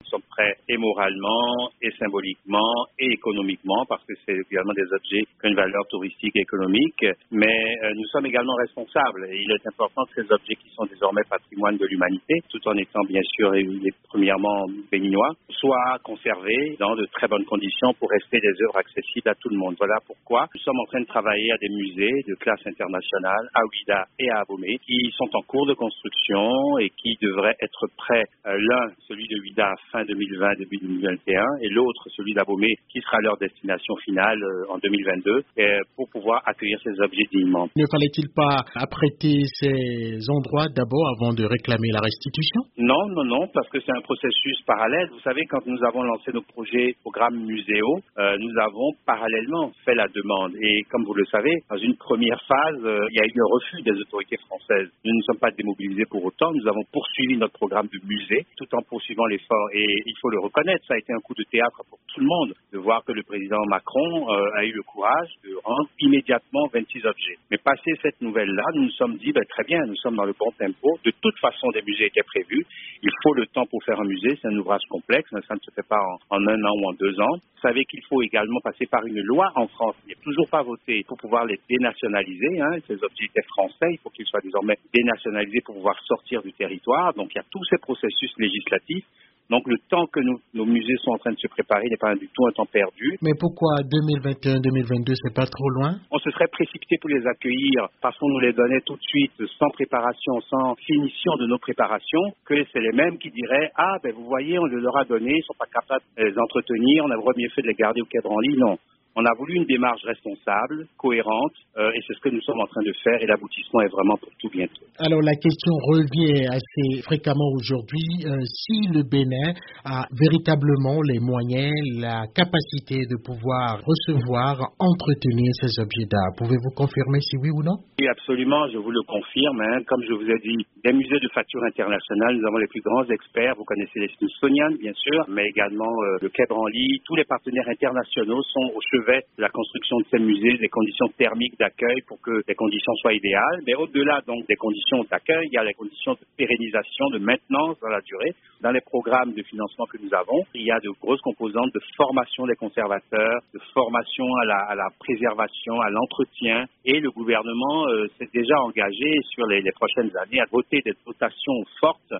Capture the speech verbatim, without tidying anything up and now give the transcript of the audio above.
Nous sommes prêts et moralement, et symboliquement, et économiquement, parce que c'est également des objets qui ont une valeur touristique et économique, mais euh, nous sommes également responsables. Et il est important que ces objets qui sont désormais patrimoine de l'humanité, tout en étant bien sûr et, et premièrement béninois, soient conservés dans de très bonnes conditions pour rester des œuvres accessibles à tout le monde. Voilà pourquoi nous sommes en train de travailler à des musées de classe internationale, à Ouidah et à Abomey, qui sont en cours de construction et qui devraient être prêts, euh, l'un, celui de Ouidah, fin deux mille vingt, début deux mille vingt et un, et l'autre, celui d'Abomey, qui sera leur destination finale euh, en deux mille vingt-deux, et, pour pouvoir accueillir ces objets dignement. Ne fallait-il pas apprêter ces endroits d'abord avant de réclamer la restitution? Non, non, non, parce que c'est un processus parallèle. Vous savez, quand nous avons lancé nos projets, programmes muséaux, euh, nous avons parallèlement fait la demande. Et comme vous le savez, dans une première phase, euh, il y a eu un refus des autorités françaises. Nous ne sommes pas démobilisés pour autant. Nous avons poursuivi notre programme de musée tout en poursuivant l'effort. Et il faut le reconnaître, ça a été un coup de théâtre pour tout le monde de voir que le président Macron euh, a eu le courage de rendre immédiatement vingt-six objets. Mais passé cette nouvelle-là, nous nous sommes dit, ben, très bien, nous sommes dans le bon tempo. De toute façon, des musées étaient prévus. Il faut le temps pour faire un musée. C'est un ouvrage complexe. Ça ne se fait pas en, en un an ou en deux ans. Vous savez qu'il faut également passer par une loi en France. Il n'est toujours pas voté pour pouvoir les dénationaliser. Hein. Ces objets étaient français. Il faut qu'ils soient désormais dénationalisés pour pouvoir sortir du territoire. Donc, il y a tous ces processus législatifs. Donc, le temps que nous, nos musées sont en train de se préparer n'est pas du tout un temps perdu. Mais pourquoi deux mille vingt et un deux mille vingt-deux, c'est pas trop loin? On se serait précipité pour les accueillir parce qu'on nous les donnait tout de suite, sans préparation, sans finition de nos préparations, que c'est les mêmes qui diraient « Ah, ben vous voyez, on les leur a donnés, ils ne sont pas capables de les entretenir, on aurait mieux fait de les garder au Quai Branly. » Non. On a voulu une démarche responsable, cohérente, euh, et c'est ce que nous sommes en train de faire, et l'aboutissement est vraiment pour tout bientôt. Alors la question revient assez fréquemment aujourd'hui, euh, si le Bénin a véritablement les moyens, la capacité de pouvoir recevoir, entretenir ces objets d'art. Pouvez-vous confirmer si oui ou non? Oui, absolument, je vous le confirme. Hein. Comme je vous ai dit, des musées de facture internationale, nous avons les plus grands experts. Vous connaissez les Smithsonian, bien sûr, mais également euh, le Quai Branly. Tous les partenaires internationaux sont au chevet de la construction de ces musées, des conditions thermiques d'accueil pour que les conditions soient idéales. Mais au-delà donc des conditions d'accueil, il y a les conditions de pérennisation, de maintenance dans la durée. Dans les programmes de financement que nous avons, il y a de grosses composantes de formation des conservateurs, de formation à la, à la préservation, à l'entretien. Et le gouvernement euh, s'est déjà engagé sur les, les prochaines années à voter des dotations fortes